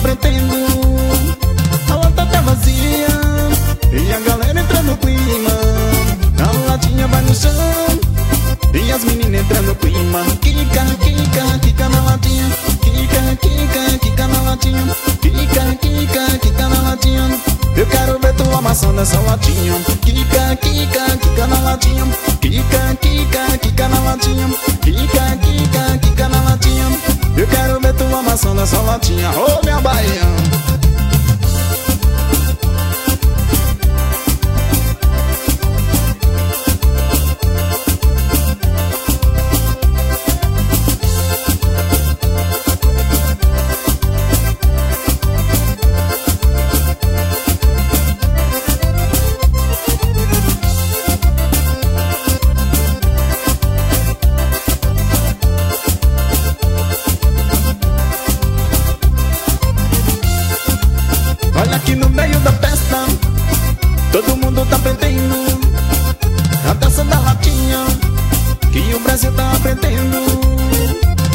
aprendendo. A lata tá vazia e a galera entra no clima. A latinha vai no chão e as meninas entram no clima. Quica, quica, quica na latinha. Quica, quica, quica na latinha. Quica, quica, quica na latinha. Eu quero ver tu amassando essa latinha. Quica, quica, quica na latinha. Quica, quica, quica na latinha. Quica, quica, quica na latinha. Eu quero ver tu amassando essa latinha. Ô, minha Bahia! Olha aqui no meio da festa, todo mundo tá aprendendo a dança da latinha, que o Brasil tá aprendendo.